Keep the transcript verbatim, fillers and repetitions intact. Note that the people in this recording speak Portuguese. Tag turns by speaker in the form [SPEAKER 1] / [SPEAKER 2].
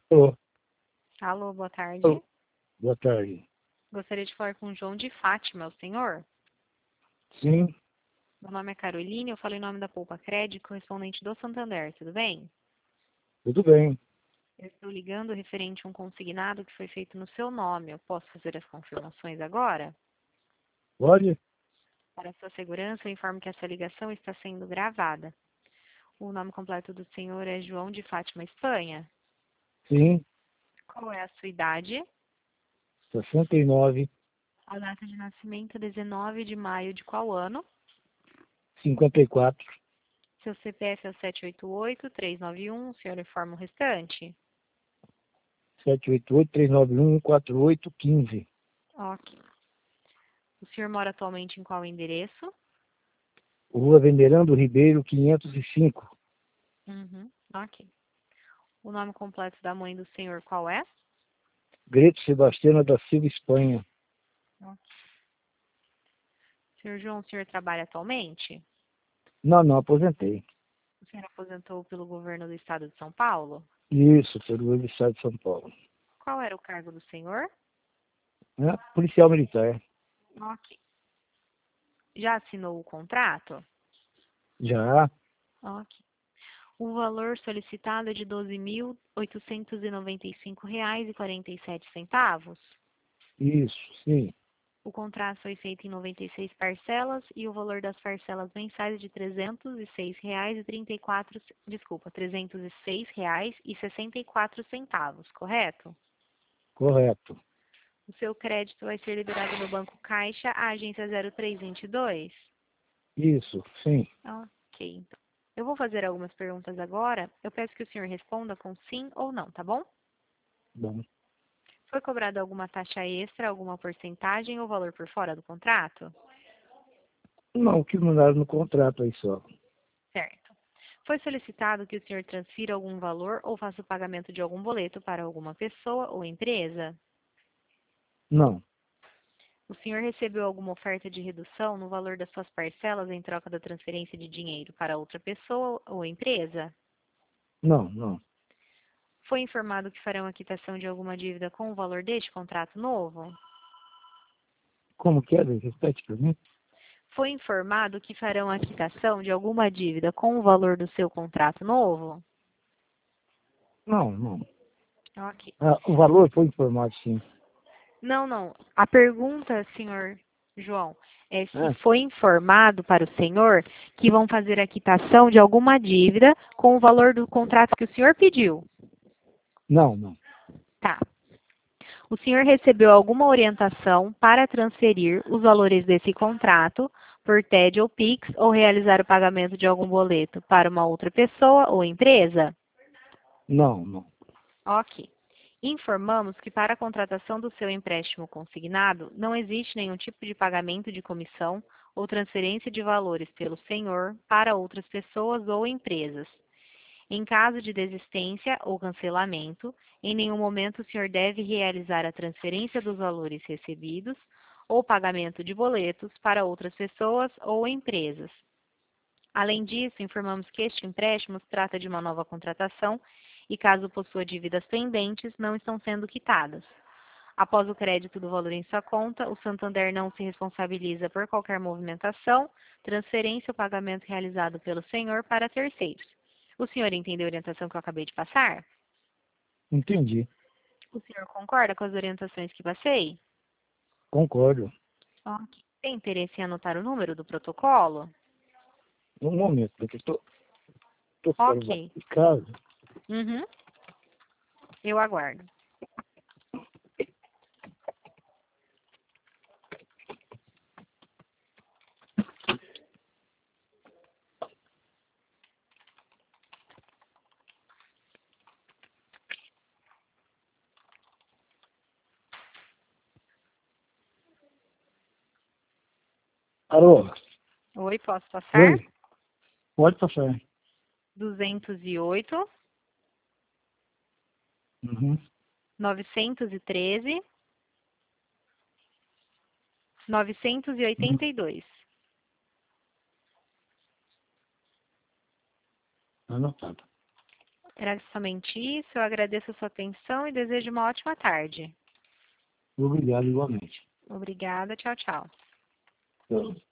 [SPEAKER 1] Alô,
[SPEAKER 2] Alô, boa tarde.
[SPEAKER 1] alô, boa tarde.
[SPEAKER 2] Gostaria de falar com o João de Fátima, o senhor?
[SPEAKER 1] Sim,
[SPEAKER 2] Meu nome é Caroline, eu falo em nome da Poupa Crédito, correspondente do Santander, tudo bem?
[SPEAKER 1] tudo bem.
[SPEAKER 2] Eu estou ligando referente a um consignado que foi feito no seu nome. Eu posso fazer as confirmações agora?
[SPEAKER 1] Pode?
[SPEAKER 2] Para sua segurança, eu informo que essa ligação está sendo gravada. O nome completo do senhor é João de Fátima, Espanha.
[SPEAKER 1] Sim,
[SPEAKER 2] Qual é a sua idade?
[SPEAKER 1] sessenta e nove,
[SPEAKER 2] A data de nascimento, dezenove de maio de qual ano?
[SPEAKER 1] cinquenta e quatro,
[SPEAKER 2] Seu C P F é o sete oito oito, três nove um, o senhor informa o restante?
[SPEAKER 1] sete oito oito, três nove um, quatro oito um cinco.
[SPEAKER 2] Ok. O senhor mora atualmente em qual endereço?
[SPEAKER 1] Rua Venerando Ribeiro, quinhentos e cinco.
[SPEAKER 2] Uhum, ok. O nome completo da mãe do senhor qual é?
[SPEAKER 1] Greto Sebastiana da Silva, Espanha.
[SPEAKER 2] Ok. Senhor João, o senhor trabalha atualmente?
[SPEAKER 1] Não, não, aposentei.
[SPEAKER 2] O senhor aposentou pelo governo do estado de São Paulo?
[SPEAKER 1] Isso, pelo Estado de São Paulo.
[SPEAKER 2] Qual era o cargo do senhor?
[SPEAKER 1] Né? Policial militar.
[SPEAKER 2] Ok. Já assinou o contrato?
[SPEAKER 1] Já,
[SPEAKER 2] Ok. O valor solicitado é de doze mil oitocentos e noventa e cinco reais e quarenta e sete centavos.
[SPEAKER 1] isso, sim.
[SPEAKER 2] O contrato foi feito em noventa e seis parcelas e o valor das parcelas mensais é de trezentos e seis reais e trinta e quatro, desculpa, trezentos e seis reais e sessenta e quatro centavos, correto?
[SPEAKER 1] Correto.
[SPEAKER 2] O seu crédito vai ser liberado no Banco Caixa, a agência zero três vinte e dois.
[SPEAKER 1] Isso, sim.
[SPEAKER 2] Ok, então. Eu vou fazer algumas perguntas agora. Eu peço que o senhor responda com sim ou não, tá bom?
[SPEAKER 1] Bom.
[SPEAKER 2] Foi cobrada alguma taxa extra, alguma porcentagem ou valor por fora do contrato?
[SPEAKER 1] Não, o que mandaram no contrato aí só.
[SPEAKER 2] Certo. Foi solicitado que o senhor transfira algum valor ou faça o pagamento de algum boleto para alguma pessoa ou empresa?
[SPEAKER 1] Não,
[SPEAKER 2] O senhor recebeu alguma oferta de redução no valor das suas parcelas em troca da transferência de dinheiro para outra pessoa ou empresa?
[SPEAKER 1] não, não.
[SPEAKER 2] Foi informado que farão a quitação de alguma dívida com o valor deste contrato novo?
[SPEAKER 1] Como que é? Repete para mim.
[SPEAKER 2] Foi informado que farão a quitação de alguma dívida com o valor do seu contrato novo?
[SPEAKER 1] Não, não.
[SPEAKER 2] Ok.
[SPEAKER 1] Ah, o valor foi informado, sim.
[SPEAKER 2] Não, não. A pergunta, senhor João, é se
[SPEAKER 1] É?
[SPEAKER 2] foi informado para o senhor que vão fazer a quitação de alguma dívida com o valor do contrato que o senhor pediu.
[SPEAKER 1] Não, não.
[SPEAKER 2] Tá. O senhor recebeu alguma orientação para transferir os valores desse contrato por T E D ou Pix ou realizar o pagamento de algum boleto para uma outra pessoa ou empresa?
[SPEAKER 1] Não, não.
[SPEAKER 2] Ok. Informamos que para a contratação do seu empréstimo consignado, não existe nenhum tipo de pagamento de comissão ou transferência de valores pelo senhor para outras pessoas ou empresas. Em caso de desistência ou cancelamento, em nenhum momento o senhor deve realizar a transferência dos valores recebidos ou pagamento de boletos para outras pessoas ou empresas. Além disso, informamos que este empréstimo se trata de uma nova contratação e, caso possua dívidas pendentes, não estão sendo quitadas. Após o crédito do valor em sua conta, o Santander não se responsabiliza por qualquer movimentação, transferência ou pagamento realizado pelo senhor para terceiros. O senhor entendeu a orientação que eu acabei de passar?
[SPEAKER 1] Entendi.
[SPEAKER 2] O senhor concorda com as orientações que passei?
[SPEAKER 1] Concordo.
[SPEAKER 2] Ok. Tem interesse em anotar o número do protocolo?
[SPEAKER 1] Um momento, porque estou tô, tô fora
[SPEAKER 2] Ok.
[SPEAKER 1] de casa.
[SPEAKER 2] Uhum. Eu aguardo.
[SPEAKER 1] Alô?
[SPEAKER 2] Oi, posso passar?
[SPEAKER 1] Oi? Pode passar.
[SPEAKER 2] duzentos e oito,
[SPEAKER 1] Uhum.
[SPEAKER 2] novecentos e treze, novecentos e
[SPEAKER 1] Uhum.
[SPEAKER 2] oitenta e dois.
[SPEAKER 1] Anotado.
[SPEAKER 2] Era somente isso. Eu agradeço a sua atenção e desejo uma ótima tarde.
[SPEAKER 1] Obrigado igualmente.
[SPEAKER 2] Obrigada. Tchau, tchau.
[SPEAKER 1] Então,